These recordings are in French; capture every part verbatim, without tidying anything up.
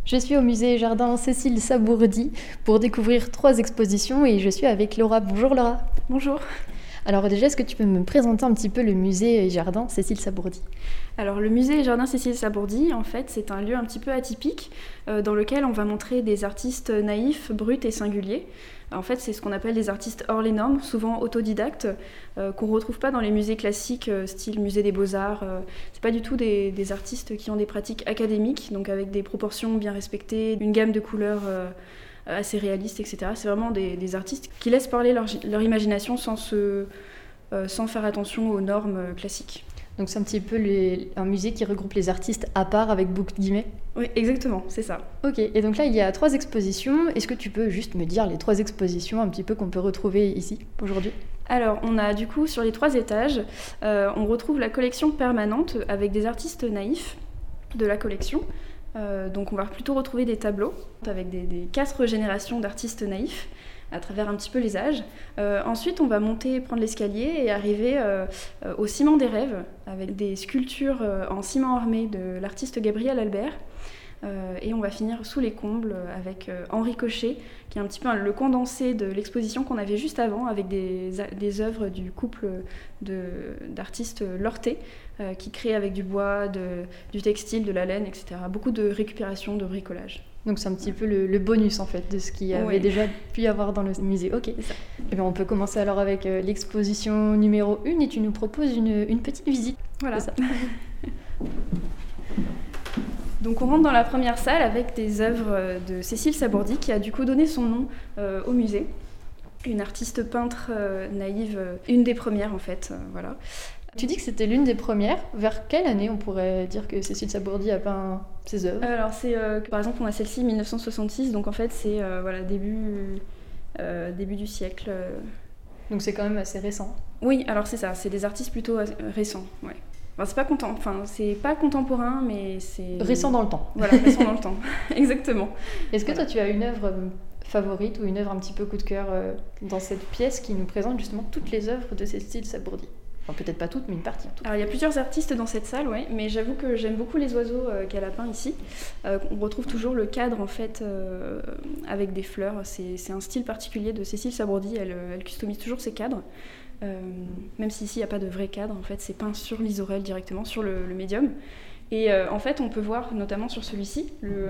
Je suis au musée Jardin Cécile Sabourdi pour découvrir trois expositions et je suis avec Laura. Bonjour Laura. Bonjour. Alors déjà, est-ce que tu peux me présenter un petit peu le musée Jardin Cécile Sabourdi ? Alors le musée Jardin Cécile Sabourdi, en fait, c'est un lieu un petit peu atypique euh, dans lequel on va montrer des artistes naïfs, bruts et singuliers. En fait, c'est ce qu'on appelle des artistes hors les normes, souvent autodidactes, euh, qu'on ne retrouve pas dans les musées classiques, euh, style musée des beaux-arts. Euh, c'est pas du tout des, des artistes qui ont des pratiques académiques, donc avec des proportions bien respectées, une gamme de couleurs euh, assez réaliste, et cetera. C'est vraiment des, des artistes qui laissent parler leur, leur imagination sans, se, euh, sans faire attention aux normes classiques. Donc c'est un petit peu les, un musée qui regroupe les artistes à part avec beaucoup de guillemets. Oui, exactement, c'est ça. Ok, et donc là il y a trois expositions. Est-ce que tu peux juste me dire les trois expositions un petit peu qu'on peut retrouver ici aujourd'hui ? Alors, on a du coup sur les trois étages, euh, on retrouve la collection permanente avec des artistes naïfs de la collection. Euh, donc on va plutôt retrouver des tableaux avec des, des quatre générations d'artistes naïfs à travers un petit peu les âges. Euh, ensuite, on va monter, prendre l'escalier et arriver euh, euh, au Ciment des Rêves avec des sculptures euh, en ciment armé de l'artiste Gabriel Albert. Euh, et on va finir sous les combles avec euh, Henri Cochet, qui est un petit peu un, le condensé de l'exposition qu'on avait juste avant, avec des, des œuvres du couple de, d'artistes Lortet, euh, qui créent avec du bois, de, du textile, de la laine, et cetera. Beaucoup de récupération, de bricolage. Donc c'est un petit peu le, le bonus en fait de ce qu'il y avait oui. déjà pu y avoir dans le musée. Ok. Et bien on peut commencer alors avec euh, l'exposition numéro un et tu nous proposes une, une petite visite. Voilà. Ça. Donc on rentre dans la première salle avec des œuvres de Cécile Sabourdi qui a du coup donné son nom euh, au musée. Une artiste peintre euh, naïve, euh, une des premières en fait. Euh, voilà. Tu dis que c'était l'une des premières. Vers quelle année on pourrait dire que Cécile Sabourdi a peint ses œuvres ? Alors c'est euh, par exemple on a celle-ci dix-neuf cent soixante-six, donc en fait c'est euh, voilà début euh, début du siècle. Euh... Donc c'est quand même assez récent. Oui, alors c'est ça, c'est des artistes plutôt euh, récents, ouais. Enfin, c'est pas content, enfin c'est pas contemporain, mais c'est récent dans le temps. Voilà, récent dans le temps, exactement. Est-ce que voilà. toi tu as une œuvre favorite ou une œuvre un petit peu coup de cœur euh, dans cette pièce qui nous présente justement toutes les œuvres de Cécile Sabourdi ? Enfin, peut-être pas toutes, mais une partie en tout cas. Alors, il y a plusieurs artistes dans cette salle, ouais, mais j'avoue que j'aime beaucoup les oiseaux euh, qu'elle a peints ici. Euh, on retrouve toujours le cadre en fait euh, avec des fleurs. C'est, c'est un style particulier de Cécile Sabourdi. Elle, elle customise toujours ses cadres, euh, même si ici il n'y a pas de vrai cadre. En fait, c'est peint sur l'isorel directement, sur le, le médium. Et euh, en fait, on peut voir notamment sur celui-ci le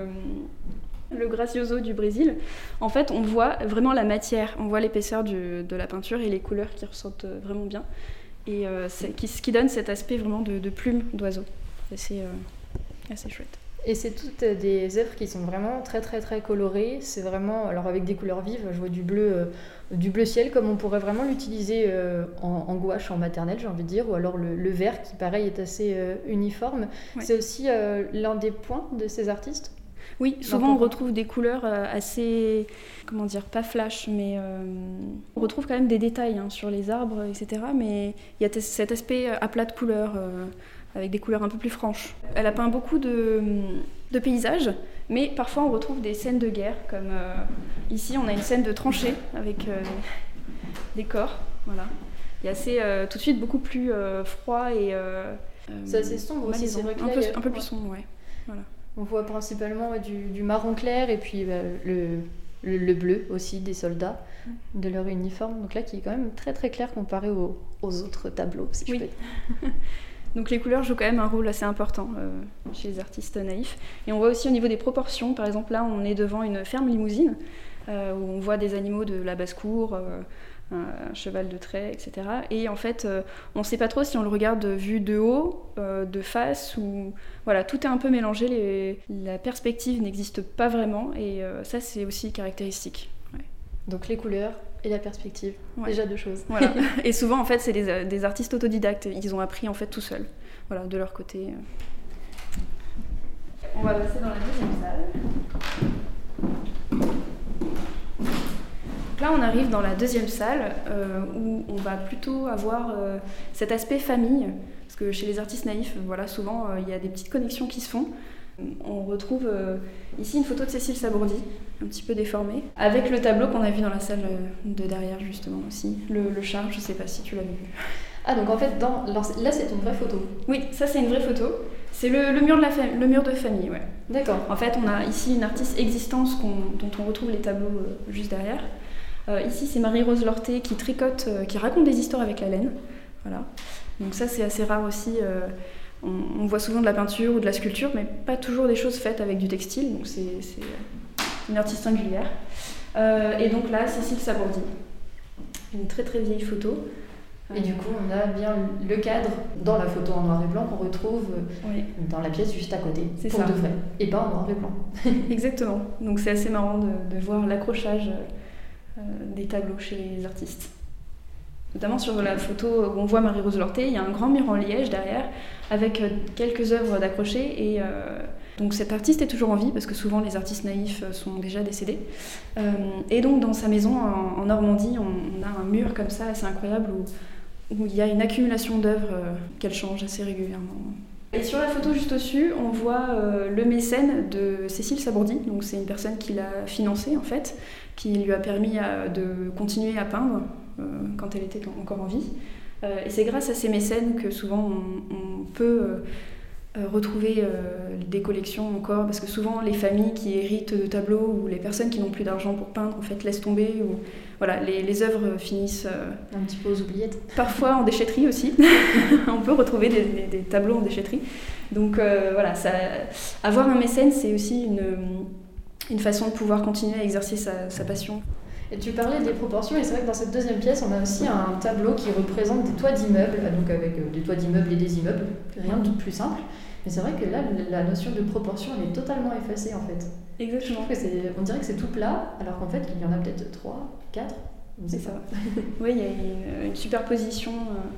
le Gracioso du Brésil. En fait, on voit vraiment la matière, on voit l'épaisseur du, de la peinture et les couleurs qui ressortent vraiment bien. Et euh, c'est, qui, ce qui donne cet aspect vraiment de, de plume d'oiseau. C'est assez, euh, assez chouette. Et c'est toutes des œuvres qui sont vraiment très très très colorées. C'est vraiment, alors avec des couleurs vives, je vois du bleu, euh, du bleu ciel comme on pourrait vraiment l'utiliser euh, en, en gouache, en maternelle j'ai envie de dire, ou alors le, le vert qui pareil est assez euh, uniforme. Ouais. C'est aussi euh, l'un des points de ces artistes ? Oui, souvent on retrouve des couleurs assez, comment dire, pas flash, mais euh, on retrouve quand même des détails hein, sur les arbres, et cetera. Mais il y a t- cet aspect aplat de couleurs, euh, avec des couleurs un peu plus franches. Elle a peint beaucoup de, de paysages, mais parfois on retrouve des scènes de guerre, comme euh, ici on a une scène de tranchée avec euh, des corps, voilà. Il y a assez, euh, tout de suite beaucoup plus euh, froid et... Euh, c'est assez sombre aussi, c'est vrai que un, là, peu, il y a... un peu plus sombre, ouais. Voilà. On voit principalement ouais, du, du marron clair et puis bah, le, le, le bleu aussi des soldats, de leur uniforme. Donc là, qui est quand même très très clair comparé aux, aux autres tableaux, si oui. je peux dire. Donc les couleurs jouent quand même un rôle assez important euh, chez les artistes naïfs. Et on voit aussi au niveau des proportions, par exemple là, on est devant une ferme limousine euh, où on voit des animaux de la basse-cour, euh, un cheval de trait, et cetera. Et en fait, euh, on ne sait pas trop si on le regarde vu de haut, euh, de face, ou... Voilà, tout est un peu mélangé, les... la perspective n'existe pas vraiment, et euh, ça, c'est aussi caractéristique. Ouais. Donc les couleurs et la perspective, ouais. Déjà deux choses. Voilà. Et souvent, en fait, c'est des, des artistes autodidactes, ils ont appris en fait tout seuls, voilà, de leur côté. On va passer dans la deuxième salle. Là, on arrive dans la deuxième salle euh, où on va plutôt avoir euh, cet aspect famille, parce que chez les artistes naïfs, voilà, souvent il euh, y a des petites connexions qui se font. On retrouve euh, ici une photo de Cécile Sabourdi, un petit peu déformée, avec le tableau qu'on a vu dans la salle de derrière justement aussi, le, le char, je ne sais pas si tu l'as vu. Ah donc en fait, dans, là c'est une vraie photo. Oui, ça c'est une vraie photo. C'est le, le, mur de la fam- le mur de famille, ouais. D'accord. En fait, on a ici une artiste existence qu'on, dont on retrouve les tableaux euh, juste derrière. Euh, ici, c'est Marie-Rose Lorté qui tricote, euh, qui raconte des histoires avec la laine. Voilà. Donc ça, c'est assez rare aussi. Euh, on, on voit souvent de la peinture ou de la sculpture, mais pas toujours des choses faites avec du textile. Donc c'est, c'est une artiste singulière. Euh, et donc là, Cécile Sabourdi. Une très très vieille photo. Et du coup, on a bien le cadre dans la photo en noir et blanc qu'on retrouve oui. dans la pièce juste à côté, c'est pour ça. de vrai, et pas en noir et blanc. Exactement. Donc c'est assez marrant de, de voir l'accrochage euh, des tableaux chez les artistes. Notamment sur la photo où on voit Marie-Rose Lorté, il y a un grand mur en liège derrière, avec quelques œuvres d'accrocher. Et euh, donc cette artiste est toujours en vie, parce que souvent les artistes naïfs sont déjà décédés. Euh, et donc dans sa maison en, en Normandie, on, on a un mur comme ça assez incroyable où où il y a une accumulation d'œuvres euh, qu'elle change assez régulièrement. Et sur la photo juste au-dessus, on voit euh, le mécène de Cécile Sabourdi, donc c'est une personne qui l'a financée en fait, qui lui a permis à, de continuer à peindre euh, quand elle était encore en vie. Euh, et c'est grâce à ces mécènes que souvent on, on peut euh, euh, retrouver euh, des collections encore, parce que souvent les familles qui héritent de tableaux ou les personnes qui n'ont plus d'argent pour peindre en fait laissent tomber ou voilà, les, les œuvres finissent euh, un petit peu aux oubliettes. Parfois en déchetterie aussi. On peut retrouver des, des, des tableaux en déchetterie. Donc euh, voilà, ça, avoir un mécène, c'est aussi une, une façon de pouvoir continuer à exercer sa, sa passion. Et tu parlais des proportions, et c'est vrai que dans cette deuxième pièce, on a aussi un tableau qui représente des toits d'immeubles, donc avec des toits d'immeubles et des immeubles, rien de plus simple. Mais c'est vrai que là, la notion de proportion, elle est totalement effacée en fait. Exactement. Je trouve que c'est, on dirait que c'est tout plat, alors qu'en fait, il y en a peut-être trois, quatre. C'est ça. Oui, il y a une, une superposition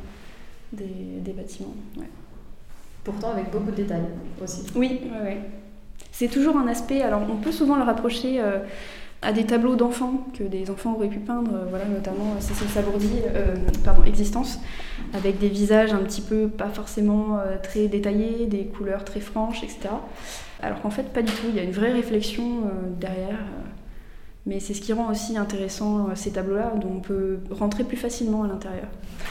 euh, des, des bâtiments. Ouais. Pourtant, avec beaucoup de détails aussi. Oui, oui, oui. C'est toujours un aspect. Alors, on peut souvent le rapprocher euh, à des tableaux d'enfants que des enfants auraient pu peindre, euh, voilà, notamment Cécile Sabourdi, euh, pardon, Existence, avec des visages un petit peu pas forcément euh, très détaillés, des couleurs très franches, et cetera. Alors qu'en fait, pas du tout. Il y a une vraie réflexion euh, derrière. Euh, mais c'est ce qui rend aussi intéressant euh, ces tableaux-là, dont on peut rentrer plus facilement à l'intérieur.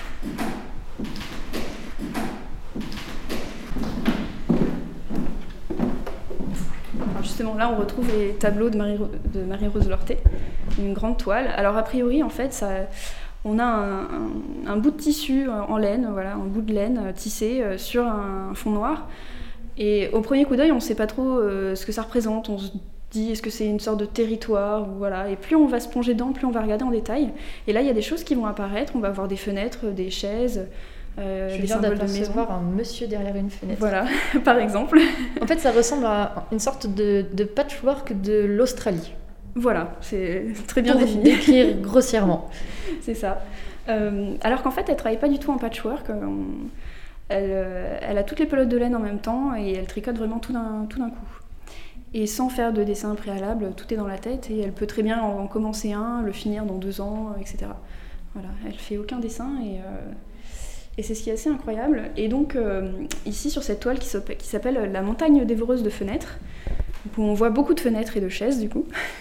Alors justement, là, on retrouve les tableaux de, Marie, de Marie-Rose Lorté, une grande toile. Alors, a priori, en fait, ça, on a un, un, un bout de tissu en laine, voilà, un bout de laine tissé euh, sur un fond noir. Et au premier coup d'œil, on ne sait pas trop euh, ce que ça représente. On se dit, est-ce que c'est une sorte de territoire, voilà. Et plus on va se plonger dedans, plus on va regarder en détail. Et là, il y a des choses qui vont apparaître. On va voir des fenêtres, des chaises, euh, Je des viens symboles de maison. d'apercevoir un monsieur derrière une fenêtre. Voilà, par exemple. En fait, ça ressemble à une sorte de, de patchwork de l'Australie. Voilà, c'est très bien Pour défini. décrire grossièrement. C'est ça. Euh, alors qu'en fait, elle ne travaille pas du tout en patchwork. On... Elle, euh, elle a toutes les pelotes de laine en même temps et elle tricote vraiment tout d'un, tout d'un coup. Et sans faire de dessin préalable, tout est dans la tête et elle peut très bien en commencer un, le finir dans deux ans, et cetera. Voilà, elle fait aucun dessin et, euh, et c'est ce qui est assez incroyable. Et donc euh, ici sur cette toile qui s'appelle La montagne dévoreuse de fenêtres, où on voit beaucoup de fenêtres et de chaises du coup.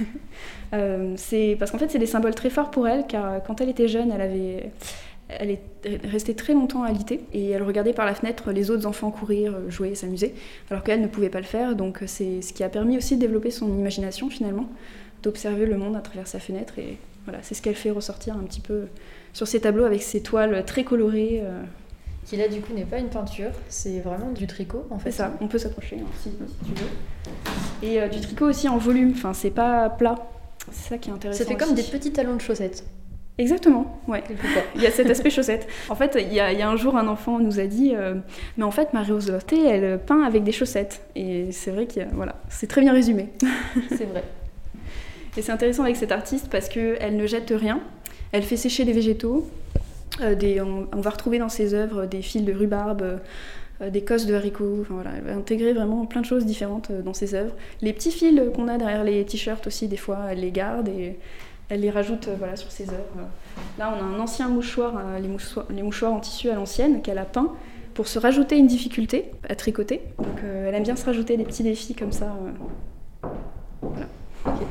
euh, c'est, parce qu'en fait c'est des symboles très forts pour elle, car quand elle était jeune, elle avait... Elle est restée très longtemps alitée et elle regardait par la fenêtre les autres enfants courir, jouer, s'amuser, alors qu'elle ne pouvait pas le faire. Donc c'est ce qui a permis aussi de développer son imagination finalement, d'observer le monde à travers sa fenêtre. Et voilà, c'est ce qu'elle fait ressortir un petit peu sur ses tableaux avec ses toiles très colorées. Euh... Qui là du coup n'est pas une peinture, c'est vraiment du tricot en fait. C'est ça, on peut s'approcher hein, si, si tu veux. Et euh, du tricot aussi en volume, enfin c'est pas plat, c'est ça qui est intéressant. Ça fait aussi. Comme des petits talons de chaussettes. Exactement, ouais. Il y a cet aspect chaussette. En fait, il y, a, il y a un jour, un enfant nous a dit euh, mais en fait, Marie-Rose Lorté, elle peint avec des chaussettes. Et c'est vrai que voilà, c'est très bien résumé. C'est vrai. Et c'est intéressant avec cette artiste parce qu'elle ne jette rien. Elle fait sécher des végétaux. Euh, des, on, on va retrouver dans ses œuvres des fils de rhubarbe, euh, des cosses de haricots. Enfin, voilà, elle va intégrer vraiment plein de choses différentes dans ses œuvres. Les petits fils qu'on a derrière les t-shirts aussi, des fois, elle les garde et... Elle les rajoute euh, voilà, sur ses œuvres. Là, on a un ancien mouchoir, euh, les, mouchoirs, les mouchoirs en tissu à l'ancienne, qu'elle a peint pour se rajouter une difficulté à tricoter. Donc, euh, elle aime bien se rajouter des petits défis comme ça. Euh... Voilà. Okay.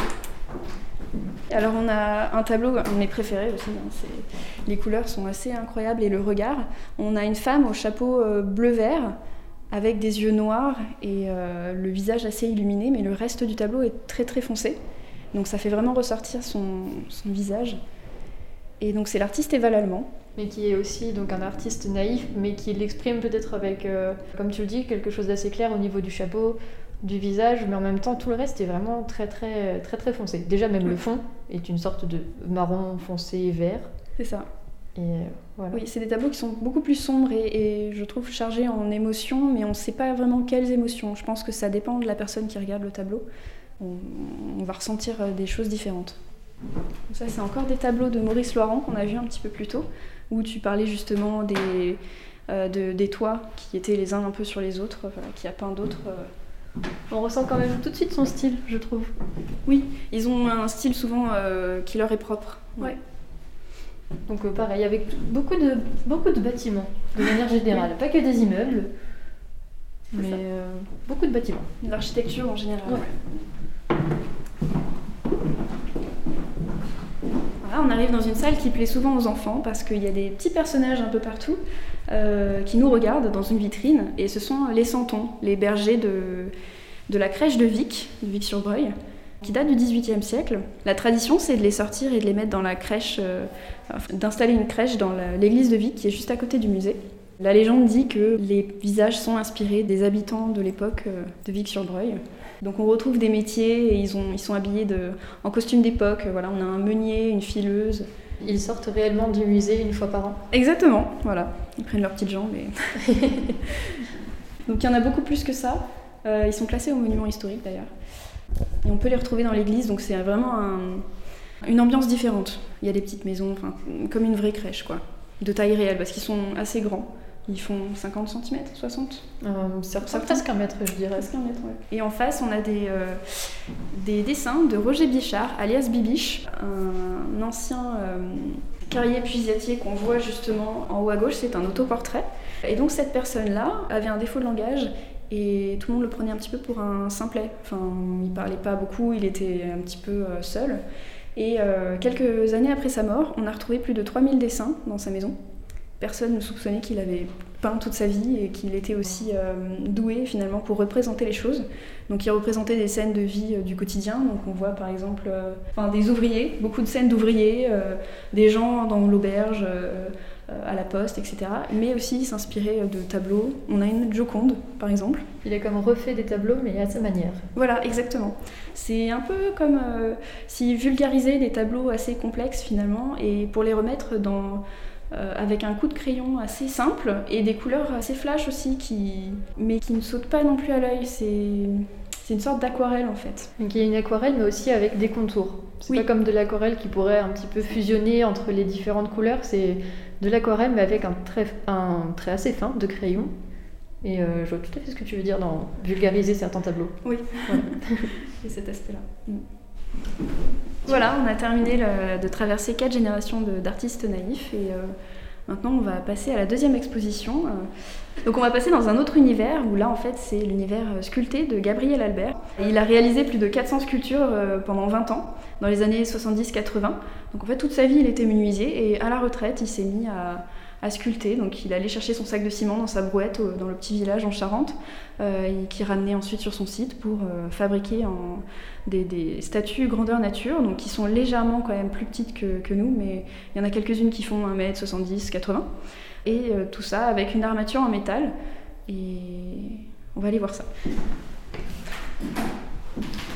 Alors, on a un tableau, un de mes préférés aussi. Hein, c'est... Les couleurs sont assez incroyables et le regard. On a une femme au chapeau euh, bleu-vert avec des yeux noirs et euh, le visage assez illuminé, mais le reste du tableau est très très foncé. Donc ça fait vraiment ressortir son, son visage. Et donc c'est l'artiste Eva Lallemand. Mais qui est aussi donc un artiste naïf, mais qui l'exprime peut-être avec, euh, comme tu le dis, quelque chose d'assez clair au niveau du chapeau, du visage, mais en même temps tout le reste est vraiment très très très très foncé. Déjà même le fond est une sorte de marron foncé vert. C'est ça. Et euh, voilà. Oui, c'est des tableaux qui sont beaucoup plus sombres et, et je trouve chargés en émotions, mais on ne sait pas vraiment quelles émotions. Je pense que ça dépend de la personne qui regarde le tableau. On, on va ressentir des choses différentes. Ça, c'est encore des tableaux de Maurice Loirand qu'on a vu un petit peu plus tôt, où tu parlais justement des, euh, de, des toits qui étaient les uns un peu sur les autres, voilà, qui a peint d'autres. Euh... On ressent quand même tout de suite son style, je trouve. Oui, ils ont un style souvent euh, qui leur est propre. Ouais. Donc euh, pareil, avec beaucoup de, beaucoup de bâtiments, de manière générale. Pas que des immeubles, mais euh, beaucoup de bâtiments. L'architecture en général. Ouais. Voilà, on arrive dans une salle qui plaît souvent aux enfants parce qu'il y a des petits personnages un peu partout euh, qui nous regardent dans une vitrine, et ce sont les Santons, les bergers de, de la crèche de Vic, de Vic-sur-Breuil, qui date du dix-huitième siècle. La tradition, c'est de les sortir et de les mettre dans la crèche, euh, enfin, d'installer une crèche dans la, l'église de Vic qui est juste à côté du musée. La légende dit que les visages sont inspirés des habitants de l'époque euh, de Vic-sur-Breuil. Donc on retrouve des métiers et ils, ont, ils sont habillés de, en costume d'époque. Voilà, on a un meunier, une fileuse. Ils sortent réellement du musée une fois par an. Exactement, voilà. Ils prennent leurs petites jambes. Et... Donc il y en a beaucoup plus que ça. Euh, ils sont classés au monument historique d'ailleurs. Et on peut les retrouver dans l'église, donc c'est vraiment un, une ambiance différente. Il y a des petites maisons, enfin, comme une vraie crèche, quoi, de taille réelle, parce qu'ils sont assez grands. Ils font cinquante centimètres, soixante euh, C'est presque un mètre, je dirais. Presque un mètre, ouais. Et en face, on a des, euh, des dessins de Roger Bichard, alias Bibiche, un ancien euh, carrier puisatier qu'on voit justement en haut à gauche, c'est un autoportrait. Et donc cette personne-là avait un défaut de langage, et tout le monde le prenait un petit peu pour un simplet. Enfin, il parlait pas beaucoup, il était un petit peu euh, seul. Et euh, quelques années après sa mort, on a retrouvé plus de trois mille dessins dans sa maison. Personne ne soupçonnait qu'il avait peint toute sa vie et qu'il était aussi euh, doué finalement pour représenter les choses. Donc il représentait des scènes de vie euh, du quotidien. Donc on voit par exemple euh, enfin, des ouvriers, beaucoup de scènes d'ouvriers, euh, des gens dans l'auberge, euh, à la poste, et cetera. Mais aussi s'inspirer de tableaux. On a une Joconde, par exemple. Il a comme refait des tableaux, mais à sa manière. Voilà, exactement. C'est un peu comme euh, s'il vulgarisait des tableaux assez complexes, finalement, et pour les remettre dans, euh, avec un coup de crayon assez simple, et des couleurs assez flash aussi, qui, mais qui ne sautent pas non plus à l'œil. C'est... C'est une sorte d'aquarelle en fait. Donc il y a une aquarelle mais aussi avec des contours. C'est oui. Pas comme de l'aquarelle qui pourrait un petit peu fusionner entre les différentes couleurs. C'est de l'aquarelle mais avec un trait, un trait assez fin de crayon. Et euh, je vois tout à fait ce que tu veux dire dans vulgariser certains tableaux. Oui, voilà. Et cet aspect-là. Mm. Voilà, on a terminé le, de traverser quatre générations de, d'artistes naïfs et euh, maintenant on va passer à la deuxième exposition. Donc on va passer dans un autre univers où là en fait c'est l'univers sculpté de Gabriel Albert. Il a réalisé plus de quatre cents sculptures pendant vingt ans, dans les années soixante-dix quatre-vingts. Donc en fait toute sa vie il était menuisier et à la retraite il s'est mis à, à sculpter. Donc il allait chercher son sac de ciment dans sa brouette dans le petit village en Charente, euh, et qui ramenait ensuite sur son site pour euh, fabriquer en, des, des statues grandeur nature, donc qui sont légèrement quand même plus petites que, que nous, mais il y en a quelques-unes qui font un mètre soixante-dix quatre-vingts. Et euh, tout ça avec une armature en métal. Et on va aller voir ça.